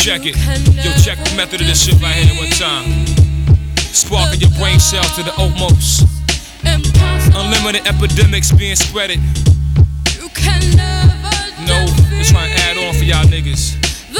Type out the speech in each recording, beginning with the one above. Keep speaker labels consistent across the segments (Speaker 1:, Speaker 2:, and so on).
Speaker 1: check it. Yo, check the method of this shit right here one time. Sparking your brain cells to the utmost. Unlimited epidemics being spreaded. No, just trying to add on for y'all niggas.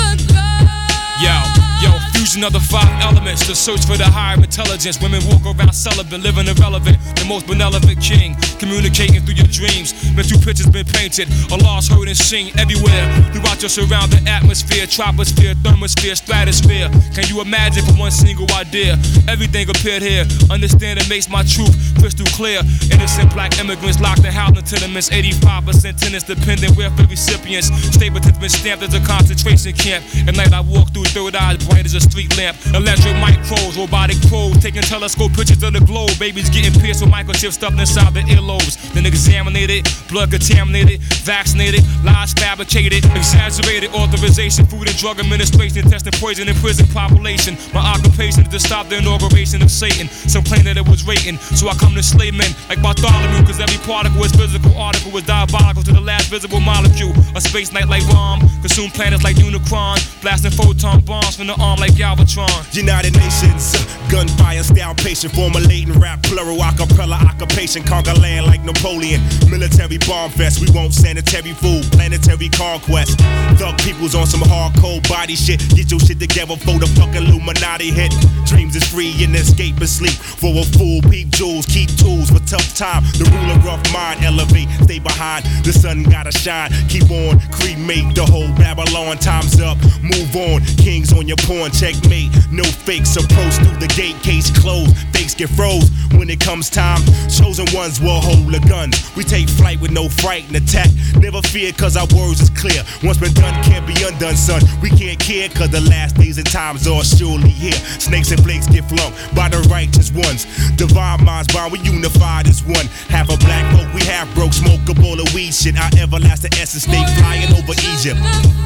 Speaker 1: Yo, fusion of the 5 elements. The search for the higher intelligence. Women walk around celibate, living irrelevant. The most benevolent king, communicating through your dreams. Mental pictures been painted, Allah's heard and seen everywhere. Throughout your surrounding atmosphere, troposphere, thermosphere, stratosphere. Can you imagine for one single idea? Everything appeared here. Understanding makes my truth crystal clear. Innocent black immigrants locked in housing tenements. 85% tenants dependent welfare recipients. Stapleton's been stamped as a concentration camp. At night I walk through third eyes bright as a street lamp. Electric micros, robotic probes, taking telescope pictures of the globe. Babies getting pierced with microchips stuffed inside their earlobes. Then examinated, blood contaminated, vaccinated, lies fabricated, exaggerated authorization, food and drug administration, testing poison in prison population. My occupation is to stop the inauguration of Satan. Some claim that it was rating, so I come to slay men like Bartholomew, cause every particle is physical, article is diabolical to the last visible molecule. A space night like Rom, consume planets like Unicron, blasting photon bombs from the arm like Galvatron.
Speaker 2: United Nations, gunfire style patient, formulating rap, plural acapella occupation, conquer land like Napoleon. Military bomb fest, we want sanitary food, planetary conquest. Thug people's on some hardcore body shit. Get your shit together for the fucking Illuminati hit. Dreams is free and escape and sleep. For a fool, peep jewels, keep tools for tough time. The ruler rough mind, elevate, stay behind. The sun gotta shine, keep on, cremate the whole Babylon. Time's up, move on. Kings on your pawn, checkmate. No fakes, approach through the gate, case closed. Fakes get froze when it comes time. Chosen ones will hold the guns. We take flight with no fright and attack. Never fear cause our words is clear. Once been done can't be undone, son. We can't care cause the last days and times are surely here. Snakes and flakes get flung by the righteous ones. Divine minds bound, we unified as one. Half a black folk, we half broke. Smoke a bowl of weed shit. Our everlasting essence stay flying over Egypt.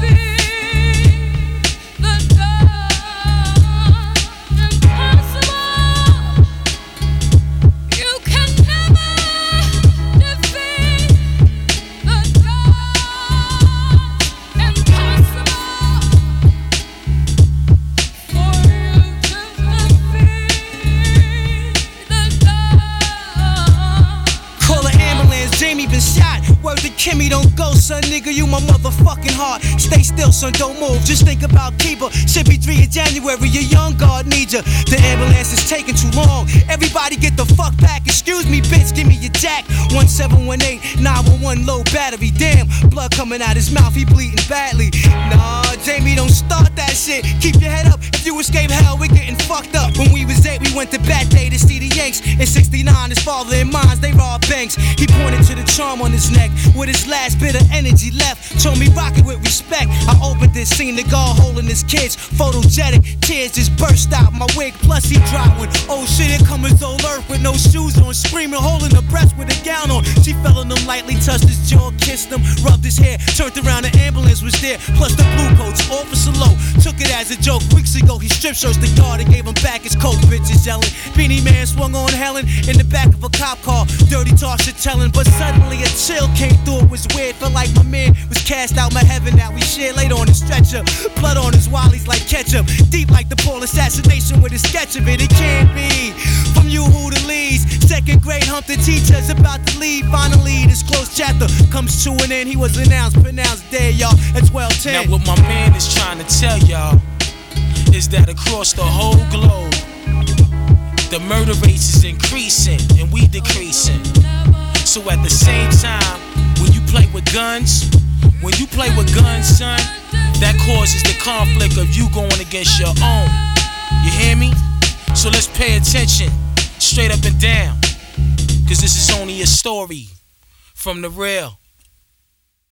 Speaker 3: Word to Kimmy, don't go, son, nigga, you my motherfucking heart. Stay still, son, don't move, just think about Kiba. Should be 3 in January, your young guard needs ya. The ambulance is taking too long, everybody get the fuck back. Excuse me, bitch, give me your jack. 1718, 911, low battery. Damn, blood coming out his mouth, he bleeding badly. Nah, Jamie, don't start that shit. Keep your head up, if you escape hell, we're getting fucked up. When we was 8, we went to Bat Day to see the Yanks. In 69, his father and mines, they robbed banks. He pointed to the charm on his neck with his last bit of energy left. Told me rock it with respect. I opened this scene, the guard holding his kids. Photogenic, tears just burst out my wig. Plus he dropped when, oh shit, here come his old earth with no shoes on. Screaming, holding her breast with a gown on. She fell on him lightly, touched his jaw, kissed him, rubbed his hair. Turned around, the ambulance was there. Plus the blue coats, Officer Low took it as a joke. Weeks ago, he strip searched the guard and gave him back his coat. Bitches yelling. Beanie Man swung on Helen in the back of a cop car. Dirty talk shit telling, but suddenly a chill came through. It was weird, felt like my man was cast out my heaven. Now we share laid on his stretcher. Blood on his wallies like ketchup. Deep like the Paul assassination with a sketch of it. It can't be from you who the leads. Second grade humped the teachers about to leave. Finally, this close chapter comes to an end. He was pronounced dead, y'all, at 12:10.
Speaker 4: Now what my man is trying to tell y'all is that across the whole globe, the murder rate is increasing and we decreasing. So at the same time, when you play with guns, son, that causes the conflict of you going against your own. You hear me? So let's pay attention, straight up and down, cause this is only a story from the real.